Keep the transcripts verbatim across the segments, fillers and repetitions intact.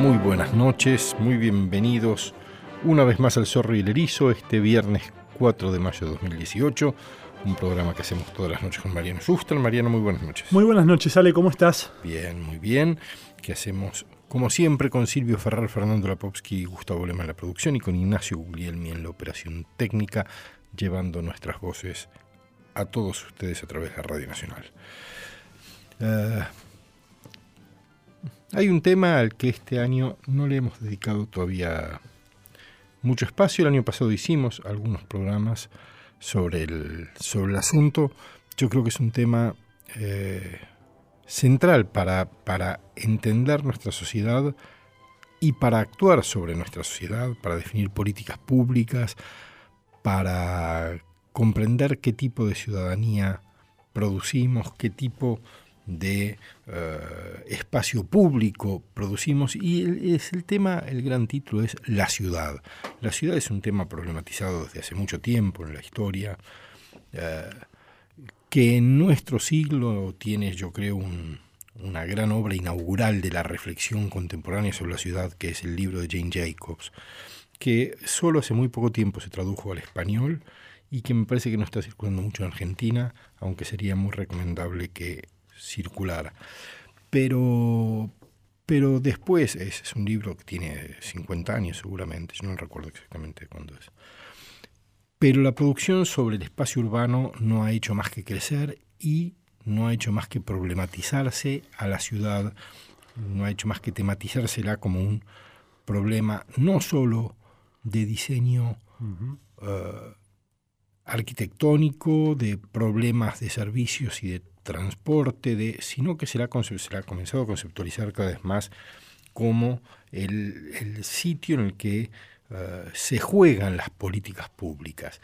Muy buenas noches, muy bienvenidos una vez más al Zorro y el Erizo, este viernes cuatro de mayo de dos mil dieciocho, un programa que hacemos todas las noches con Mariano Schuster. Mariano, muy buenas noches. Muy buenas noches, Ale, ¿cómo estás? Bien, muy bien, que hacemos como siempre con Silvio Ferrer, Fernando Lapowski y Gustavo Lema en la producción y con Ignacio Guglielmi en la operación técnica, llevando nuestras voces a todos ustedes a través de la Radio Nacional. Uh, Hay un tema al que este año no le hemos dedicado todavía mucho espacio. El año pasado hicimos algunos programas sobre el, sobre el asunto. Yo creo que es un tema eh, central para, para entender nuestra sociedad y para actuar sobre nuestra sociedad, para definir políticas públicas, para comprender qué tipo de ciudadanía producimos, qué tipo de uh, espacio público producimos, y el, es el tema, el gran título es la ciudad. La ciudad es un tema problematizado desde hace mucho tiempo en la historia, uh, que en nuestro siglo tiene, yo creo, un, una gran obra inaugural de la reflexión contemporánea sobre la ciudad, que es el libro de Jane Jacobs, que solo hace muy poco tiempo se tradujo al español y que me parece que no está circulando mucho en Argentina, aunque sería muy recomendable que circular. Pero, pero después, es, es un libro que tiene cincuenta años seguramente, yo no recuerdo exactamente cuándo es. Pero la producción sobre el espacio urbano no ha hecho más que crecer y no ha hecho más que problematizarse a la ciudad, no ha hecho más que tematizársela como un problema no solo de diseño uh-huh. uh, arquitectónico, de problemas de servicios y de transporte, de, sino que se la, se la ha comenzado a conceptualizar cada vez más como el, el sitio en el que uh, se juegan las políticas públicas.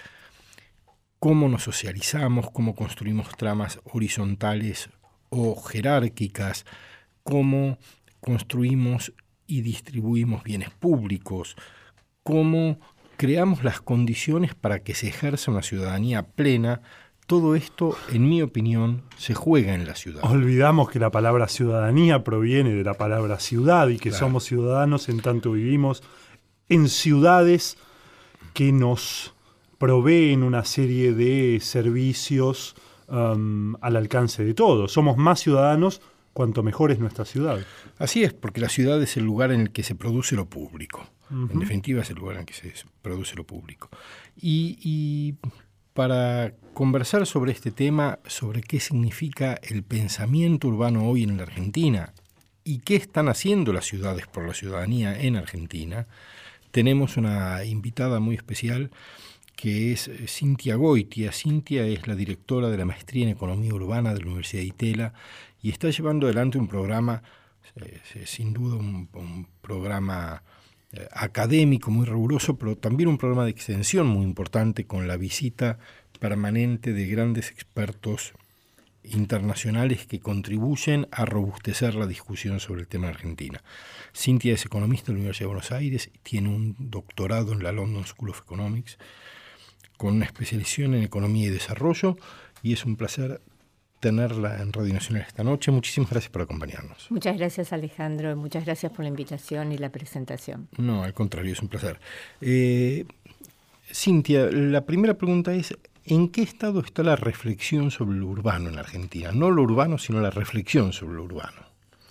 Cómo nos socializamos, cómo construimos tramas horizontales o jerárquicas, cómo construimos y distribuimos bienes públicos, cómo creamos las condiciones para que se ejerza una ciudadanía plena. Todo esto, en mi opinión, se juega en la ciudad. Olvidamos que la palabra ciudadanía proviene de la palabra ciudad y que claro. somos ciudadanos en tanto vivimos en ciudades que nos proveen una serie de servicios um, al alcance de todos. Somos más ciudadanos cuanto mejor es nuestra ciudad. Así es, porque la ciudad es el lugar en el que se produce lo público. Uh-huh. En definitiva, es el lugar en el que se produce lo público. Y... y para conversar sobre este tema, sobre qué significa el pensamiento urbano hoy en la Argentina y qué están haciendo las ciudades por la ciudadanía en Argentina, tenemos una invitada muy especial que es Cintia Goitia. Cintia es la directora de la Maestría en Economía Urbana de la Universidad de Itela y está llevando adelante un programa, eh, sin duda un, un programa Eh, académico muy riguroso, pero también un programa de extensión muy importante con la visita permanente de grandes expertos internacionales que contribuyen a robustecer la discusión sobre el tema de Argentina. Cintia es economista de la Universidad de Buenos Aires, tiene un doctorado en la London School of Economics con una especialización en economía y desarrollo, y es un placer tenerla en Radio Nacional esta noche. Muchísimas gracias por acompañarnos. Muchas gracias, Alejandro, y muchas gracias por la invitación y la presentación. No, al contrario, es un placer. Eh, Cintia, la primera pregunta es, ¿en qué estado está la reflexión sobre lo urbano en Argentina? No lo urbano, sino la reflexión sobre lo urbano.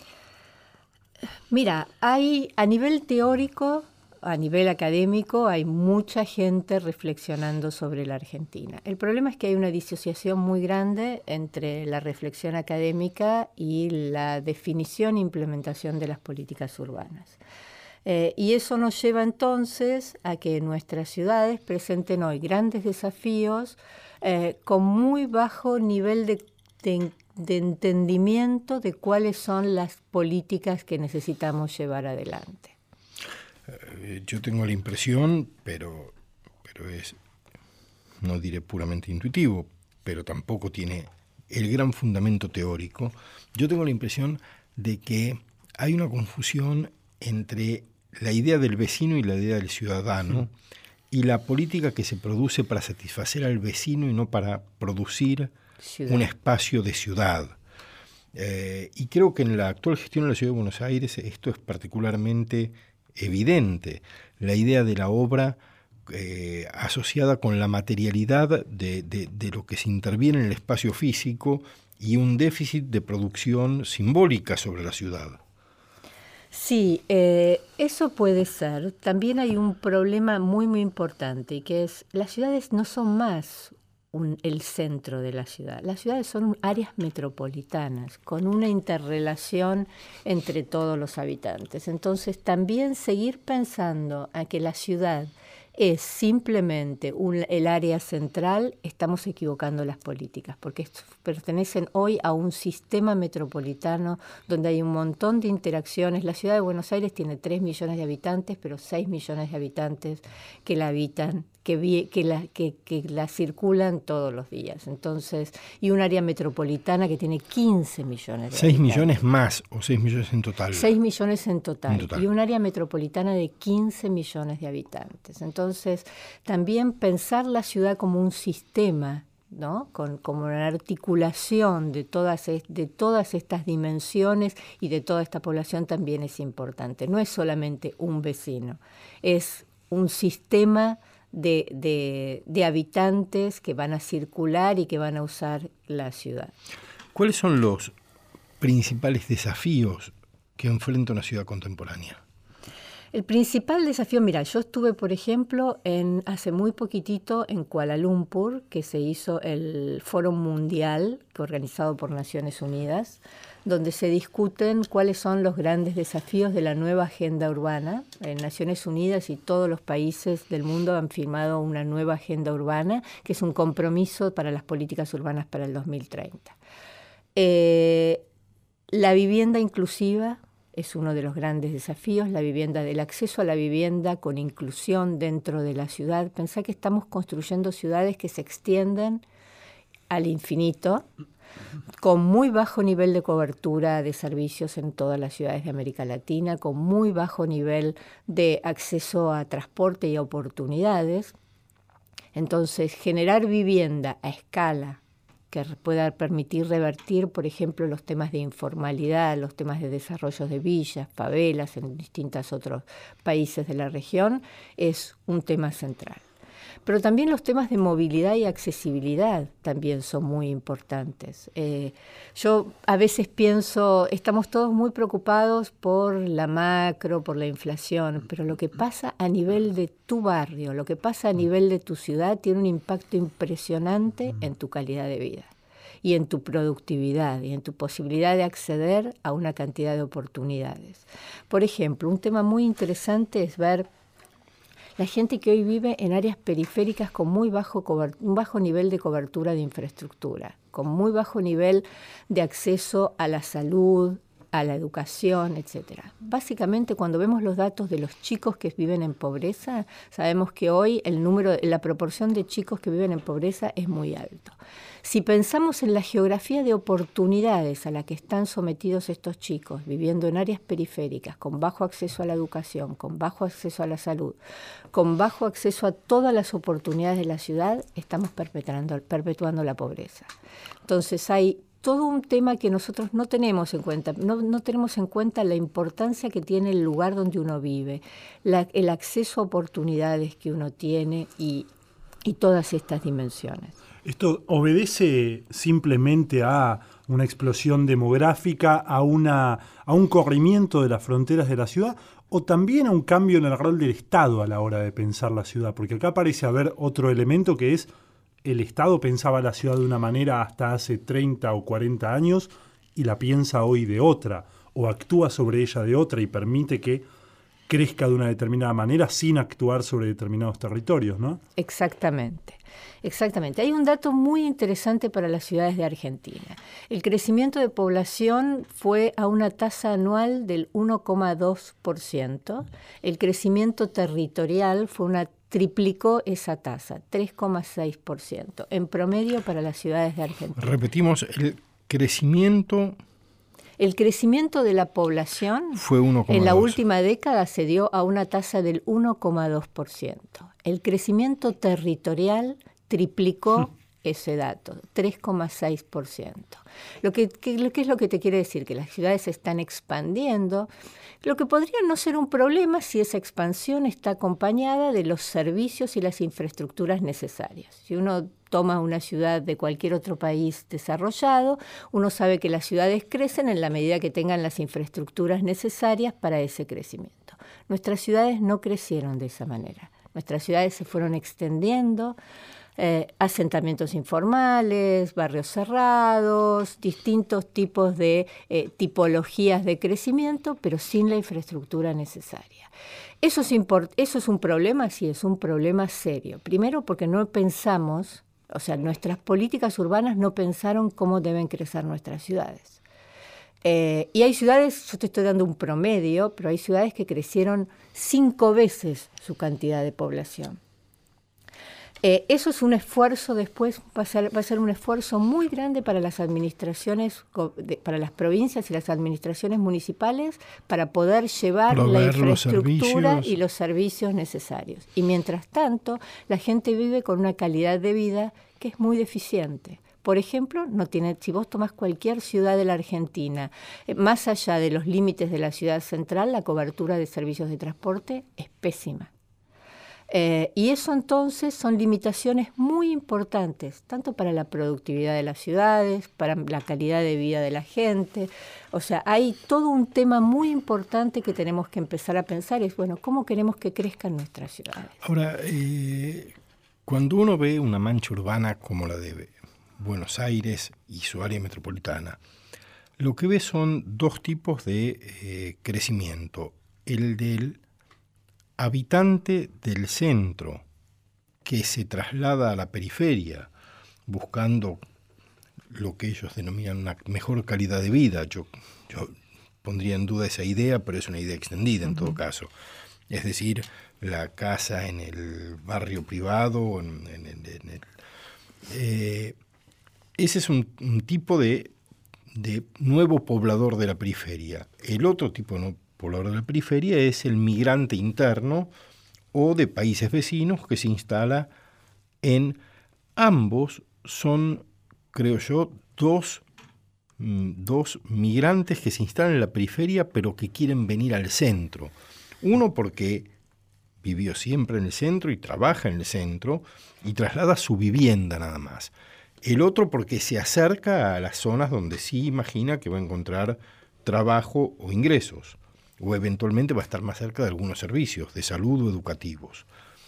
Mira, hay a nivel teórico, a nivel académico, hay mucha gente reflexionando sobre la Argentina. El problema es que hay una disociación muy grande entre la reflexión académica y la definición e implementación de las políticas urbanas. Eh, y eso nos lleva entonces a que nuestras ciudades presenten hoy grandes desafíos eh, con muy bajo nivel de, de, de entendimiento de cuáles son las políticas que necesitamos llevar adelante. Yo tengo la impresión, pero, pero es, no diré puramente intuitivo, pero tampoco tiene el gran fundamento teórico. Yo tengo la impresión de que hay una confusión entre la idea del vecino y la idea del ciudadano, sí. y la política que se produce para satisfacer al vecino y no para producir ciudad. Un espacio de ciudad. Eh, y creo que en la actual gestión de la Ciudad de Buenos Aires esto es particularmente evidente. La idea de la obra eh, asociada con la materialidad de, de, de lo que se interviene en el espacio físico y un déficit de producción simbólica sobre la ciudad. Sí, eh, eso puede ser. También hay un problema muy, muy importante, que es las ciudades no son más un, el centro de la ciudad. Las ciudades son áreas metropolitanas, con una interrelación entre todos los habitantes. Entonces, también seguir pensando a que la ciudad es simplemente un, el área central, estamos equivocando las políticas, porque pertenecen hoy a un sistema metropolitano donde hay un montón de interacciones. La ciudad de Buenos Aires tiene tres millones de habitantes, pero seis millones de habitantes que la habitan, que, vi, que, la, que, que la circulan todos los días. Entonces, y un área metropolitana que tiene quince millones de seis habitantes. Millones más o seis millones en total. seis millones en total, en total. Y un área metropolitana de quince millones de habitantes. Entonces, también pensar la ciudad como un sistema, ¿no? Con, como una articulación de todas, de todas estas dimensiones y de toda esta población también es importante. No es solamente un vecino, es un sistema de, de, de habitantes que van a circular y que van a usar la ciudad. ¿Cuáles son los principales desafíos que enfrenta una ciudad contemporánea? El principal desafío, mira, yo estuve, por ejemplo, en, hace muy poquitito en Kuala Lumpur, que se hizo el Foro Mundial, que organizado por Naciones Unidas, donde se discuten cuáles son los grandes desafíos de la nueva agenda urbana. En Naciones Unidas y todos los países del mundo han firmado una nueva agenda urbana, que es un compromiso para las políticas urbanas para el dos mil treinta. Eh, la vivienda inclusiva es uno de los grandes desafíos, la vivienda, el acceso a la vivienda con inclusión dentro de la ciudad. Pensá que estamos construyendo ciudades que se extienden al infinito, con muy bajo nivel de cobertura de servicios en todas las ciudades de América Latina, con muy bajo nivel de acceso a transporte y a oportunidades. Entonces, generar vivienda a escala que pueda permitir revertir, por ejemplo, los temas de informalidad, los temas de desarrollo de villas, favelas en distintos otros países de la región, es un tema central. Pero también los temas de movilidad y accesibilidad también son muy importantes. Eh, yo a veces pienso, estamos todos muy preocupados por la macro, por la inflación, pero lo que pasa a nivel de tu barrio, lo que pasa a nivel de tu ciudad tiene un impacto impresionante en tu calidad de vida y en tu productividad y en tu posibilidad de acceder a una cantidad de oportunidades. Por ejemplo, un tema muy interesante es ver la gente que hoy vive en áreas periféricas con muy bajo, un bajo nivel de cobertura de infraestructura, con muy bajo nivel de acceso a la salud, a la educación, etcétera. Básicamente, cuando vemos los datos de los chicos que viven en pobreza, sabemos que hoy el número, la proporción de chicos que viven en pobreza es muy alto. Si pensamos en la geografía de oportunidades a la que están sometidos estos chicos, viviendo en áreas periféricas, con bajo acceso a la educación, con bajo acceso a la salud, con bajo acceso a todas las oportunidades de la ciudad, estamos perpetuando, perpetuando la pobreza. Entonces hay todo un tema que nosotros no tenemos en cuenta, no, no tenemos en cuenta la importancia que tiene el lugar donde uno vive, la, el acceso a oportunidades que uno tiene y, y todas estas dimensiones. ¿Esto obedece simplemente a una explosión demográfica, a, una, a un corrimiento de las fronteras de la ciudad, o también a un cambio en el rol del Estado a la hora de pensar la ciudad? Porque acá parece haber otro elemento que es el Estado pensaba la ciudad de una manera hasta hace treinta o cuarenta años y la piensa hoy de otra, o actúa sobre ella de otra y permite que crezca de una determinada manera sin actuar sobre determinados territorios, ¿no? Exactamente, exactamente. Hay un dato muy interesante para las ciudades de Argentina. El crecimiento de población fue a una tasa anual del uno coma dos por ciento. El crecimiento territorial fue una triplicó esa tasa, tres coma seis por ciento, en promedio para las ciudades de Argentina. Repetimos, el crecimiento... El crecimiento de la población fue uno coma dos. En la última década se dio a una tasa del uno coma dos por ciento. El crecimiento territorial triplicó ese dato, tres coma seis por ciento. Lo que, que, lo que es lo que te quiere decir, que las ciudades se están expandiendo, lo que podría no ser un problema si esa expansión está acompañada de los servicios y las infraestructuras necesarias. Si uno toma una ciudad de cualquier otro país desarrollado, uno sabe que las ciudades crecen en la medida que tengan las infraestructuras necesarias para ese crecimiento. Nuestras ciudades no crecieron de esa manera. Nuestras ciudades se fueron extendiendo, eh, asentamientos informales, barrios cerrados, distintos tipos de eh, tipologías de crecimiento, pero sin la infraestructura necesaria. ¿Eso es, import- ¿Eso es un problema? Sí, es un problema serio. Primero porque no pensamos, o sea, nuestras políticas urbanas no pensaron cómo deben crecer nuestras ciudades. Eh, y hay ciudades, yo te estoy dando un promedio, pero hay ciudades que crecieron cinco veces su cantidad de población. Eh, eso es un esfuerzo después, va a, ser, va a ser un esfuerzo muy grande para las administraciones, para las provincias y las administraciones municipales para poder llevar Proveer la infraestructura los y los servicios necesarios. Y mientras tanto, la gente vive con una calidad de vida que es muy deficiente. Por ejemplo, no tiene, si vos tomás cualquier ciudad de la Argentina, eh, más allá de los límites de la ciudad central, la cobertura de servicios de transporte es pésima. Eh, y eso entonces son limitaciones muy importantes, tanto para la productividad de las ciudades, para la calidad de vida de la gente. O sea, hay todo un tema muy importante que tenemos que empezar a pensar, es, bueno, ¿cómo queremos que crezcan nuestras ciudades? Ahora, eh, cuando uno ve una mancha urbana como la de Buenos Aires y su área metropolitana, lo que ve son dos tipos de eh, crecimiento. El del habitante del centro que se traslada a la periferia buscando lo que ellos denominan una mejor calidad de vida. Yo, yo pondría en duda esa idea, pero es una idea extendida en uh-huh. todo caso. Es decir, la casa en el barrio privado, en, en, en, en el, eh, ese es un, un tipo de, de nuevo poblador de la periferia. El otro tipo de nuevo poblador de la periferia es el migrante interno o de países vecinos que se instala en ambos. Son, creo yo, dos, dos migrantes que se instalan en la periferia pero que quieren venir al centro. Uno porque vivió siempre en el centro y trabaja en el centro y traslada su vivienda nada más. El otro porque se acerca a las zonas donde sí imagina que va a encontrar trabajo o ingresos, o eventualmente va a estar más cerca de algunos servicios de salud o educativos.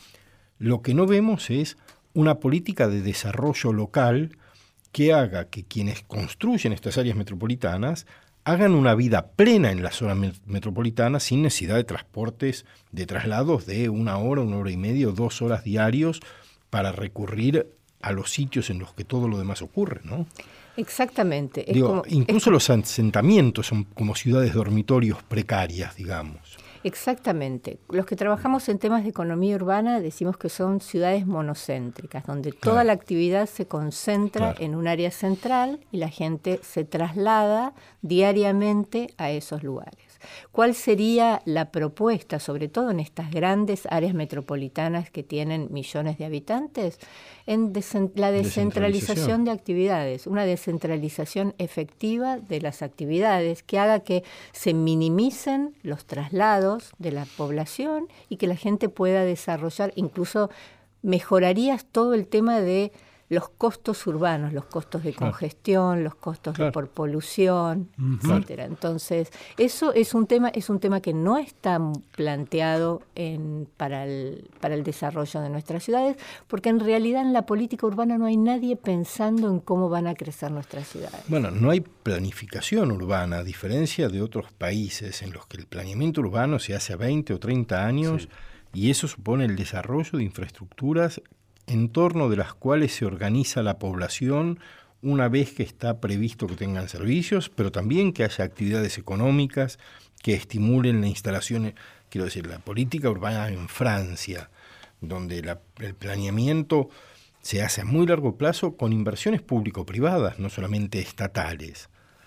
Lo que no vemos es una política de desarrollo local que haga que quienes construyen estas áreas metropolitanas hagan una vida plena en la zona metropolitana sin necesidad de transportes, de traslados de una hora, una hora y media o dos horas diarios para recurrir a los sitios en los que todo lo demás ocurre, ¿no? Exactamente. Es Digo, como, incluso es... los asentamientos son como ciudades dormitorios precarias, digamos. Exactamente. Los que trabajamos en temas de economía urbana decimos que son ciudades monocéntricas, donde toda claro. la actividad se concentra claro. en un área central y la gente se traslada diariamente a esos lugares. ¿Cuál sería la propuesta, sobre todo en estas grandes áreas metropolitanas que tienen millones de habitantes? En desen- la descentralización de actividades, una descentralización efectiva de las actividades que haga que se minimicen los traslados de la población y que la gente pueda desarrollar, incluso mejorarías todo el tema de los costos urbanos, los costos de congestión, claro. los costos claro. de por polución, uh-huh. etcétera. Entonces, eso es un tema, es un tema que no está planteado en, para, el, para el desarrollo de nuestras ciudades, porque en realidad en la política urbana no hay nadie pensando en cómo van a crecer nuestras ciudades. Bueno, no hay planificación urbana, a diferencia de otros países en los que el planeamiento urbano se hace a veinte o treinta años, sí. y eso supone el desarrollo de infraestructuras en torno de las cuales se organiza la población una vez que está previsto que tengan servicios, pero también que haya actividades económicas que estimulen la instalación, quiero decir, la política urbana en Francia, donde la, el planeamiento se hace a muy largo plazo con inversiones público-privadas, no solamente estatales.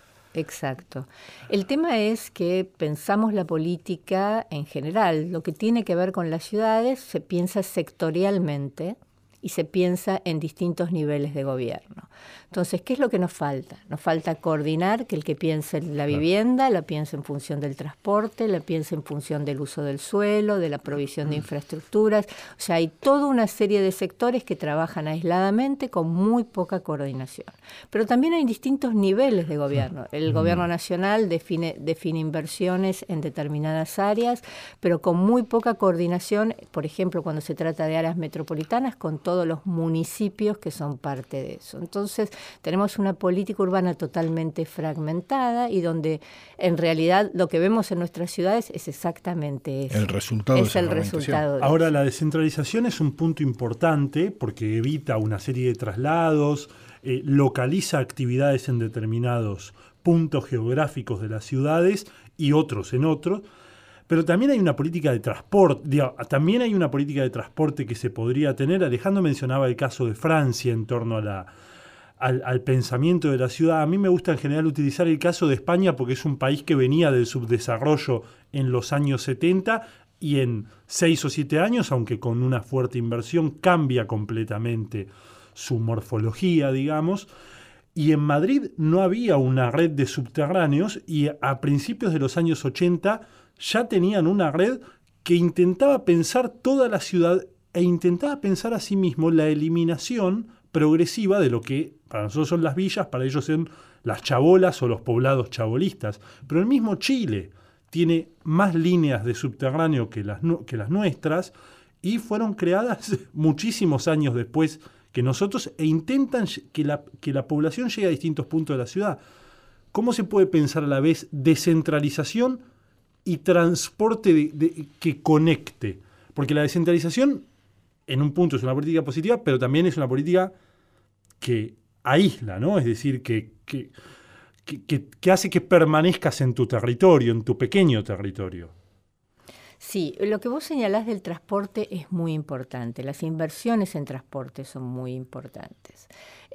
Exacto. El tema es que pensamos la política en general, lo que tiene que ver con las ciudades se piensa sectorialmente, y se piensa en distintos niveles de gobierno. Entonces, ¿qué es lo que nos falta? Nos falta coordinar, que el que piense en la vivienda, la piense en función del transporte, la piense en función del uso del suelo, de la provisión de infraestructuras. O sea, hay toda una serie de sectores que trabajan aisladamente con muy poca coordinación. Pero también hay distintos niveles de gobierno. El gobierno nacional define, define inversiones en determinadas áreas, pero con muy poca coordinación, por ejemplo, cuando se trata de áreas metropolitanas, con todos los municipios que son parte de eso. Entonces, tenemos una política urbana totalmente fragmentada y donde en realidad lo que vemos en nuestras ciudades es exactamente eso. El resultado es el resultado. De Ahora, eso. la descentralización es un punto importante porque evita una serie de traslados, eh, localiza actividades en determinados puntos geográficos de las ciudades y otros en otros. Pero también hay una política de transporte, digo, también hay una política de transporte que se podría tener. Alejandro mencionaba el caso de Francia en torno a la, al, al pensamiento de la ciudad. A mí me gusta en general utilizar el caso de España porque es un país que venía del subdesarrollo en los años setenta y en seis o siete años, aunque con una fuerte inversión, cambia completamente su morfología, digamos. Y en Madrid no había una red de subterráneos y a principios de los años ochenta ya tenían una red que intentaba pensar toda la ciudad e intentaba pensar a sí mismo la eliminación progresiva de lo que para nosotros son las villas, para ellos son las chabolas o los poblados chabolistas. Pero el mismo Chile tiene más líneas de subterráneo que las, que las nuestras y fueron creadas muchísimos años después que nosotros e intentan que la, que la población llegue a distintos puntos de la ciudad. ¿Cómo se puede pensar a la vez descentralización y transporte de, de, que conecte? Porque la descentralización en un punto es una política positiva, pero también es una política que aísla, ¿no? Es decir, que, que, que, que hace que permanezcas en tu territorio, en tu pequeño territorio. Sí, lo que vos señalás del transporte es muy importante. Las inversiones en transporte son muy importantes.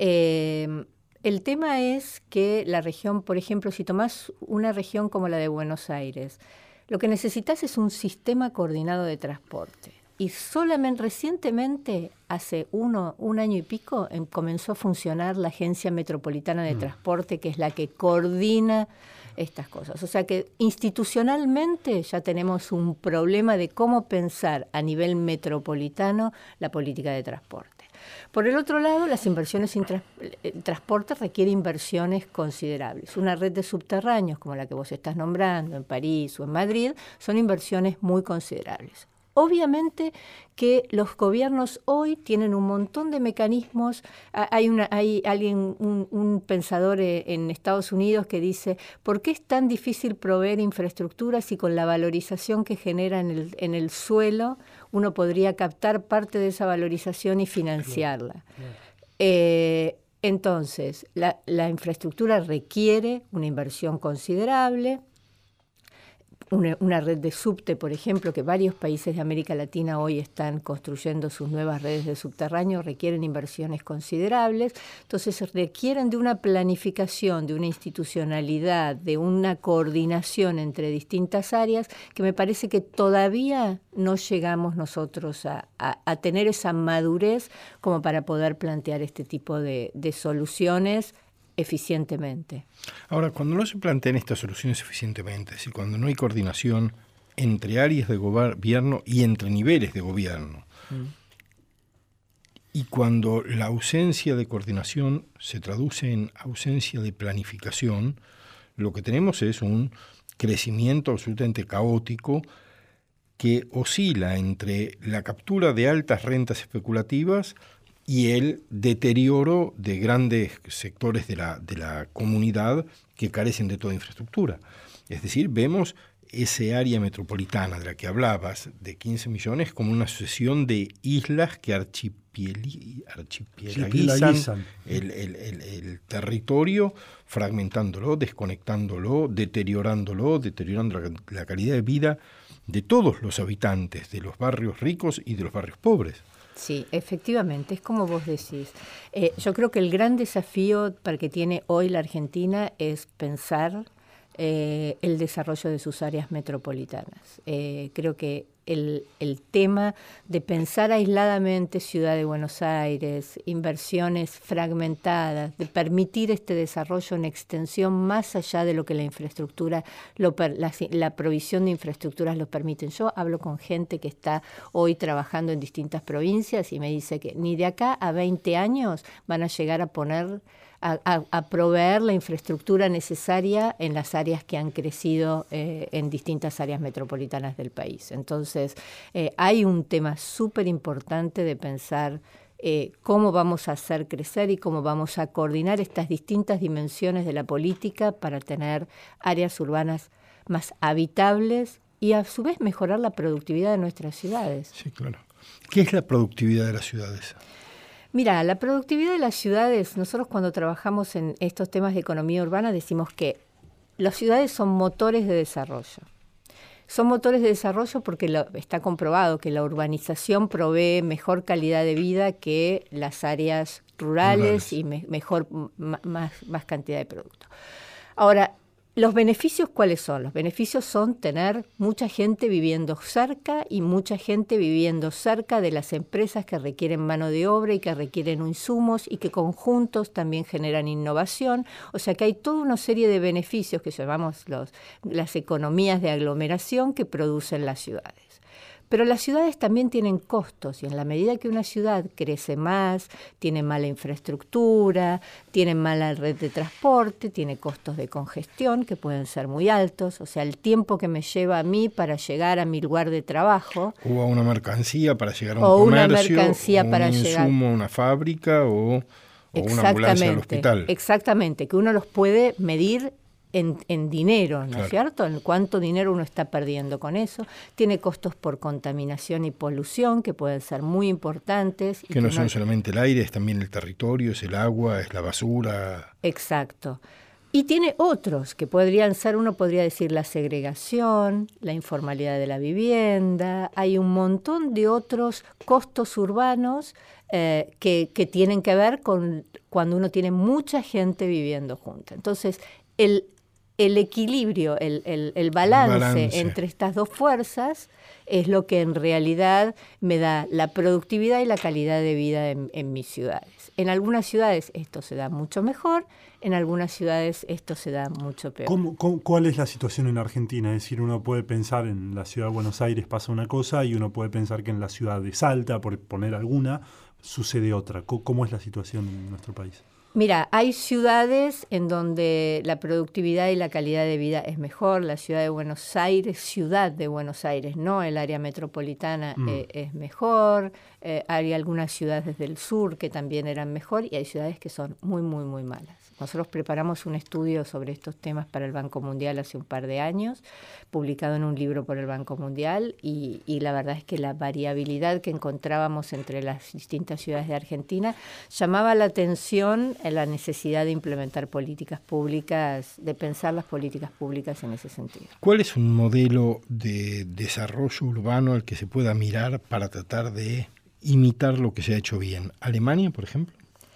Eh, el tema es que la región, por ejemplo, si tomás una región como la de Buenos Aires, lo que necesitas es un sistema coordinado de transporte. Y solamente recientemente, hace uno, un año y pico, em, comenzó a funcionar la Agencia Metropolitana de mm. Transporte, que es la que coordina estas cosas. O sea que institucionalmente ya tenemos un problema de cómo pensar a nivel metropolitano la política de transporte. Por el otro lado, las inversiones en tra- transporte requieren inversiones considerables. Una red de subterráneos, como la que vos estás nombrando, en París o en Madrid, son inversiones muy considerables. Obviamente que los gobiernos hoy tienen un montón de mecanismos. Hay, una, hay alguien, un, un pensador en Estados Unidos que dice, ¿por qué es tan difícil proveer infraestructuras si con la valorización que genera en el, en el suelo uno podría captar parte de esa valorización y financiarla? Claro, claro. Eh, entonces, la, la infraestructura requiere una inversión considerable. Una, una red de subte, por ejemplo, que varios países de América Latina hoy están construyendo sus nuevas redes de subterráneo, requieren inversiones considerables. Entonces requieren de una planificación, de una institucionalidad, de una coordinación entre distintas áreas que me parece que todavía no llegamos nosotros a, a, a tener esa madurez como para poder plantear este tipo de, de soluciones eficientemente. Ahora, cuando no se plantean estas soluciones eficientemente, es decir, cuando no hay coordinación entre áreas de gobierno y entre niveles de gobierno, mm. y cuando la ausencia de coordinación se traduce en ausencia de planificación, lo que tenemos es un crecimiento absolutamente caótico que oscila entre la captura de altas rentas especulativas y el deterioro de grandes sectores de la, de la comunidad que carecen de toda infraestructura. Es decir, vemos ese área metropolitana de la que hablabas, de quince millones, como una sucesión de islas que archipieli, archipielagizan el, el, el, el territorio, fragmentándolo, desconectándolo, deteriorándolo, deteriorando la, la calidad de vida de todos los habitantes, de los barrios ricos y de los barrios pobres. Sí, efectivamente, es como vos decís. Eh, yo creo que el gran desafío para que tiene hoy la Argentina es pensar eh, el desarrollo de sus áreas metropolitanas. Eh, creo que el, el tema de pensar aisladamente Ciudad de Buenos Aires, inversiones fragmentadas, de permitir este desarrollo en extensión más allá de lo que la infraestructura, lo per, la, la provisión de infraestructuras lo permiten. Yo hablo con gente que está hoy trabajando en distintas provincias y me dice que ni de acá a veinte años van a llegar a poner A, a, a proveer la infraestructura necesaria en las áreas que han crecido eh, en distintas áreas metropolitanas del país. Entonces, eh, hay un tema súper importante de pensar eh, cómo vamos a hacer crecer y cómo vamos a coordinar estas distintas dimensiones de la política para tener áreas urbanas más habitables y a su vez mejorar la productividad de nuestras ciudades. Sí, claro. ¿Qué es la productividad de las ciudades? Mira, la productividad de las ciudades, nosotros cuando trabajamos en estos temas de economía urbana decimos que las ciudades son motores de desarrollo. Son motores de desarrollo porque lo, está comprobado que la urbanización provee mejor calidad de vida que las áreas rurales, rurales. y me, mejor, más, más cantidad de producto. Ahora, ¿los beneficios cuáles son? Los beneficios son tener mucha gente viviendo cerca y mucha gente viviendo cerca de las empresas que requieren mano de obra y que requieren insumos y que conjuntos también generan innovación. O sea que hay toda una serie de beneficios que llamamos los, las economías de aglomeración que producen las ciudades. Pero las ciudades también tienen costos y en la medida que una ciudad crece más, tiene mala infraestructura, tiene mala red de transporte, tiene costos de congestión que pueden ser muy altos. O sea, el tiempo que me lleva a mí para llegar a mi lugar de trabajo. O a una mercancía para llegar a un o comercio. Una mercancía o para un llegar. insumo a una fábrica o, o una ambulancia al hospital. Exactamente, que uno los puede medir En, en dinero, ¿no es cierto? En cuánto dinero uno está perdiendo con eso. Tiene costos por contaminación y polución que pueden ser muy importantes. Que no son solamente el aire, es también el territorio, es el agua, es la basura. Exacto. Y tiene otros que podrían ser, uno podría decir la segregación, la informalidad de la vivienda. Hay un montón de otros costos urbanos eh, que, que tienen que ver con cuando uno tiene mucha gente viviendo junta. Entonces, el El equilibrio, el, el, el balance, balance entre estas dos fuerzas es lo que en realidad me da la productividad y la calidad de vida en, en mis ciudades. En algunas ciudades esto se da mucho mejor, en algunas ciudades esto se da mucho peor. ¿Cómo, cómo, ¿Cuál es la situación en Argentina? Es decir, uno puede pensar en la ciudad de Buenos Aires pasa una cosa y uno puede pensar que en la ciudad de Salta, por poner alguna, sucede otra. ¿Cómo es la situación en nuestro país? Mira, hay ciudades en donde la productividad y la calidad de vida es mejor. La ciudad de Buenos Aires, ciudad de Buenos Aires, no el área metropolitana, mm. eh, es mejor. Eh, hay algunas ciudades del sur que también eran mejor y hay ciudades que son muy, muy, muy malas. Nosotros preparamos un estudio sobre estos temas para el Banco Mundial hace un par de años, publicado en un libro por el Banco Mundial, y, y la verdad es que la variabilidad que encontrábamos entre las distintas ciudades de Argentina llamaba la atención en la necesidad de implementar políticas públicas, de pensar las políticas públicas en ese sentido. ¿Cuál es un modelo de desarrollo urbano al que se pueda mirar para tratar de imitar lo que se ha hecho bien? ¿Alemania, por ejemplo?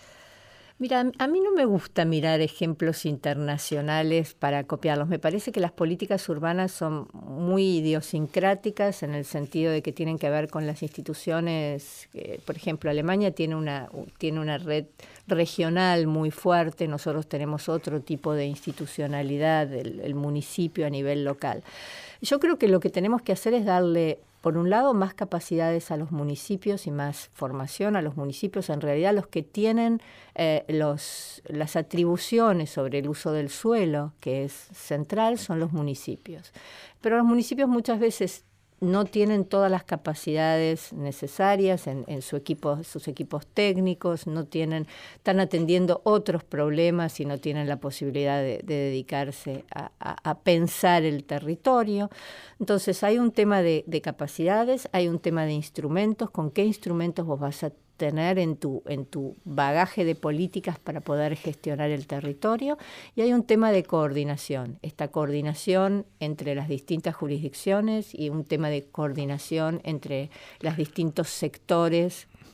Mira, a mí no me gusta mirar ejemplos internacionales para copiarlos. Me parece que las políticas urbanas son muy idiosincráticas en el sentido de que tienen que ver con las instituciones. Eh, por ejemplo, Alemania tiene una, tiene una red regional muy fuerte. Nosotros tenemos otro tipo de institucionalidad, el, el municipio a nivel local. Yo creo que lo que tenemos que hacer es darle, por un lado, más capacidades a los municipios y más formación a los municipios. En realidad, los que tienen eh, los, las atribuciones sobre el uso del suelo, que es central, son los municipios. Pero los municipios muchas veces no tienen todas las capacidades necesarias en, en su equipo, sus equipos técnicos, no tienen, están atendiendo otros problemas y no tienen la posibilidad de, de dedicarse a, a, a pensar el territorio. Entonces hay un tema de, de capacidades, hay un tema de instrumentos, con qué instrumentos vos vas a tener en tu, en tu bagaje de políticas para poder gestionar el territorio, y hay un tema de coordinación, esta coordinación entre las distintas jurisdicciones y un tema de coordinación entre los distintos sectores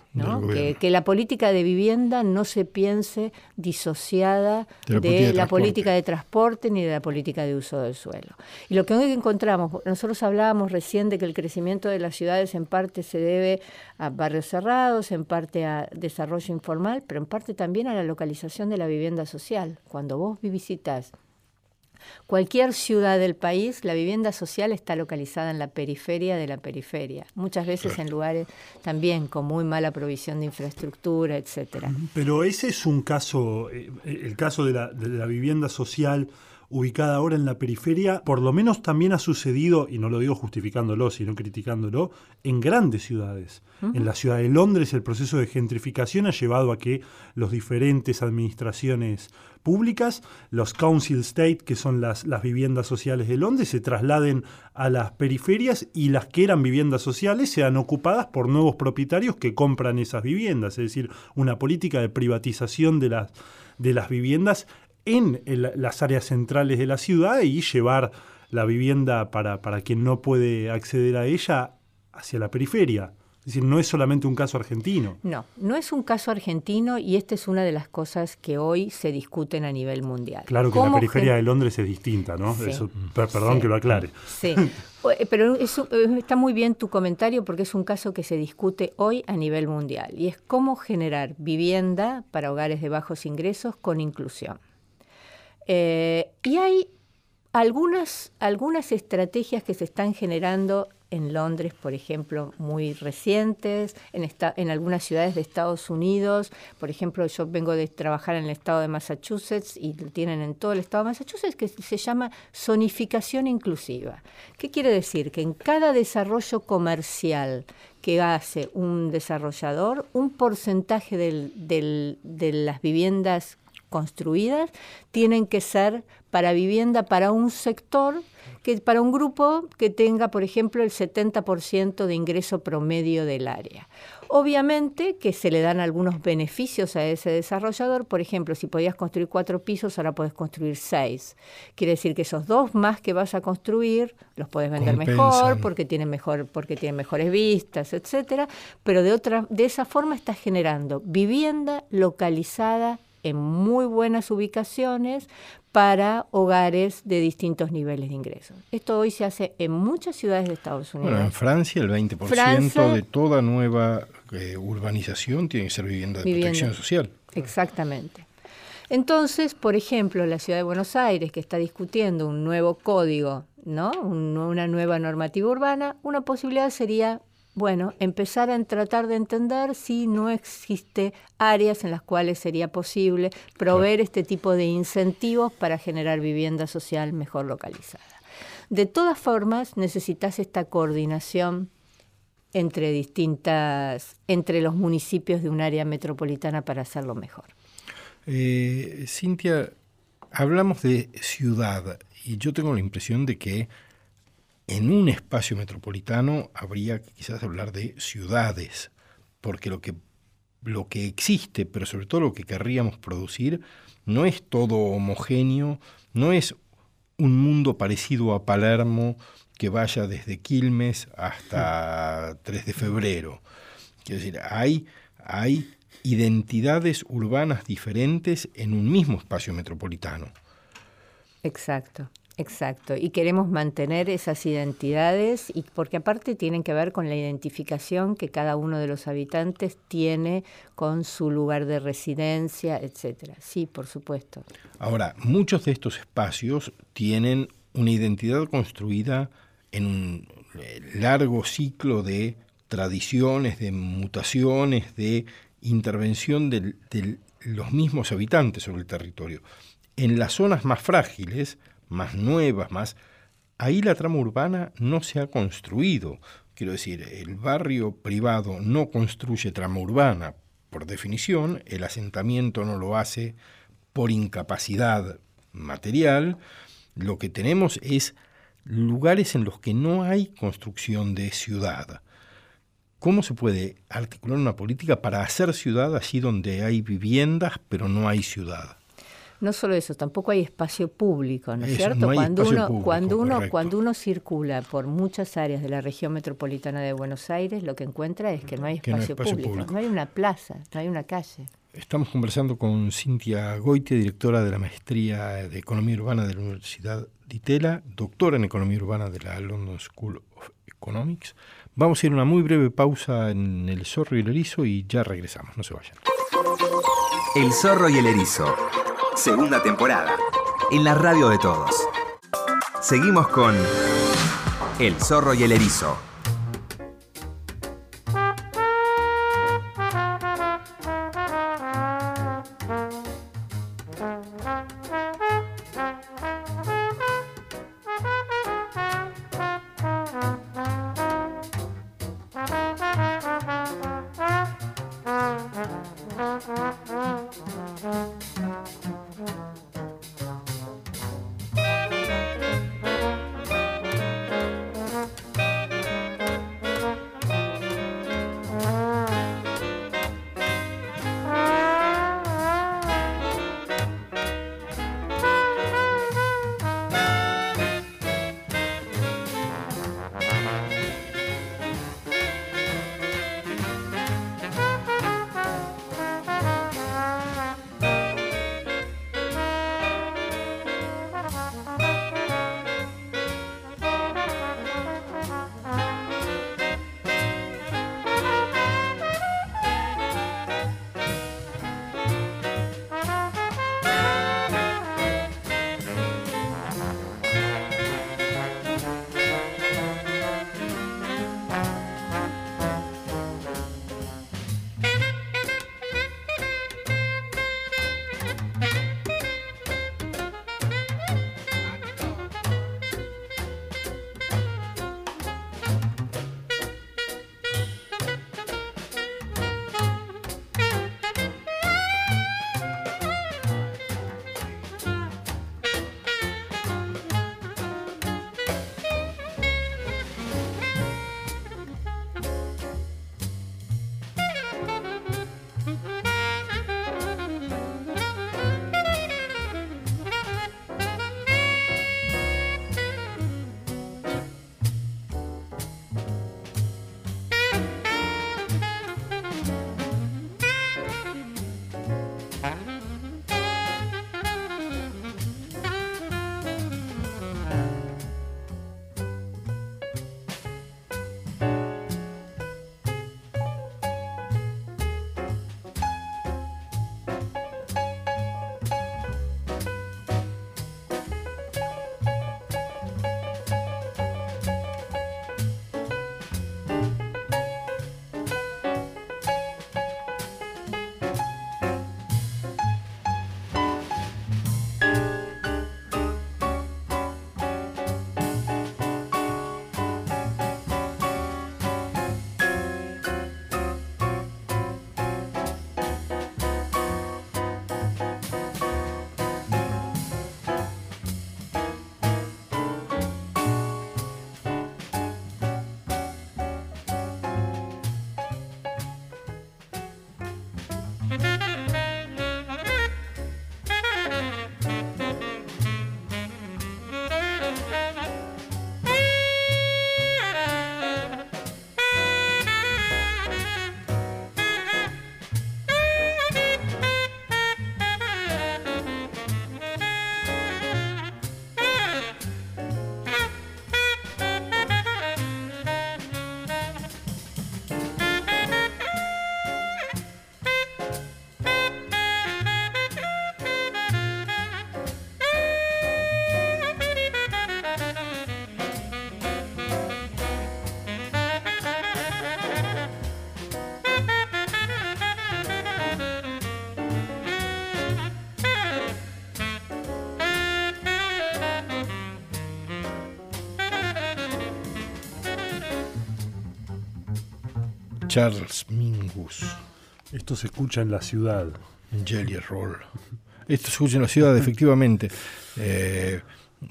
¿no? Que, que la política de vivienda no se piense disociada de la, de política, de la política de transporte ni de la política de uso del suelo. Y lo que hoy encontramos, nosotros hablábamos recién de que el crecimiento de las ciudades en parte se debe a barrios cerrados, en parte a desarrollo informal, pero en parte también a la localización de la vivienda social. Cuando vos visitas cualquier ciudad del país, la vivienda social está localizada en la periferia de la periferia, muchas veces claro. en lugares también con muy mala provisión de infraestructura, etcétera. Pero ese es un caso, el caso de la, de la vivienda social ubicada ahora en la periferia, por lo menos también ha sucedido, y no lo digo justificándolo, sino criticándolo, en grandes ciudades. Uh-huh. En la ciudad de Londres el proceso de gentrificación ha llevado a que las diferentes administraciones públicas, los council estate, que son las, las viviendas sociales de Londres, se trasladen a las periferias y las que eran viviendas sociales sean ocupadas por nuevos propietarios que compran esas viviendas. Es decir, una política de privatización de las, de las viviendas en el, las áreas centrales de la ciudad y llevar la vivienda para, para quien no puede acceder a ella hacia la periferia. Es decir, no es solamente un caso argentino. No, no es un caso argentino y esta es una de las cosas que hoy se discuten a nivel mundial. Claro que la periferia gen... de Londres es distinta, ¿no? Sí. Eso, perdón sí. que lo aclare. Sí, pero eso, está muy bien tu comentario porque es un caso que se discute hoy a nivel mundial y es cómo generar vivienda para hogares de bajos ingresos con inclusión. Eh, y hay algunas, algunas estrategias que se están generando en Londres, por ejemplo, muy recientes, en, esta, en algunas ciudades de Estados Unidos. Por ejemplo, yo vengo de trabajar en el estado de Massachusetts y lo tienen en todo el estado de Massachusetts, que se llama zonificación inclusiva. ¿Qué quiere decir? Que en cada desarrollo comercial que hace un desarrollador, un porcentaje del, del, de las viviendas construidas tienen que ser para vivienda para un sector, que para un grupo que tenga, por ejemplo, el setenta por ciento de ingreso promedio del área. Obviamente que se le dan algunos beneficios a ese desarrollador. Por ejemplo, si podías construir cuatro pisos, ahora puedes construir seis. Quiere decir que esos dos más que vas a construir los puedes vender Compensan. mejor porque tienen mejor, porque tienen mejores vistas, etcétera. Pero de otra, de esa forma estás generando vivienda localizada en muy buenas ubicaciones para hogares de distintos niveles de ingresos. Esto hoy se hace en muchas ciudades de Estados Unidos. Bueno, en Francia el veinte por ciento Francia, de toda nueva eh, urbanización tiene que ser vivienda de vivienda, protección social. Exactamente. Entonces, por ejemplo, la ciudad de Buenos Aires, que está discutiendo un nuevo código, ¿no? Un, una nueva normativa urbana, una posibilidad sería, bueno, empezar a tratar de entender si no existe áreas en las cuales sería posible proveer claro. este tipo de incentivos para generar vivienda social mejor localizada. De todas formas, necesitas esta coordinación entre distintas, entre los municipios de un área metropolitana para hacerlo mejor. Eh, Cintia, hablamos de ciudad y yo tengo la impresión de que en un espacio metropolitano habría que quizás hablar de ciudades, porque lo que, lo que existe, pero sobre todo lo que querríamos producir, no es todo homogéneo, no es un mundo parecido a Palermo que vaya desde Quilmes hasta tres de febrero. Quiero decir, hay, hay identidades urbanas diferentes en un mismo espacio metropolitano. Exacto. Exacto, y queremos mantener esas identidades y porque aparte tienen que ver con la identificación que cada uno de los habitantes tiene con su lugar de residencia, etcétera. Sí, por supuesto. Ahora, muchos de estos espacios tienen una identidad construida en un largo ciclo de tradiciones, de mutaciones, de intervención de, de los mismos habitantes sobre el territorio. En las zonas más frágiles, más nuevas, más... ahí la trama urbana no se ha construido. Quiero decir, el barrio privado no construye trama urbana. Por definición, el asentamiento no lo hace por incapacidad material. Lo que tenemos es lugares en los que no hay construcción de ciudad. ¿Cómo se puede articular una política para hacer ciudad allí donde hay viviendas, pero no hay ciudad? No solo eso, tampoco hay espacio público, ¿no es Eso, cierto? no hay cuando espacio uno, público, cuando uno, correcto. cuando uno circula por muchas áreas de la región metropolitana de Buenos Aires, lo que encuentra es que no hay Que no hay espacio, espacio público, público. no hay una plaza, no hay una calle. Estamos conversando con Cintia Goite, directora de la Maestría de Economía Urbana de la Universidad de Itela, doctora en Economía Urbana de la London School of Economics. Vamos a ir a una muy breve pausa en El Zorro y el Erizo y ya regresamos, no se vayan. El Zorro y el Erizo, segunda temporada, en la radio de todos. Seguimos con El Zorro y el Erizo. Charles Mingus. Esto se escucha en la ciudad. Jelly Roll. Esto se escucha en la ciudad, efectivamente. Eh,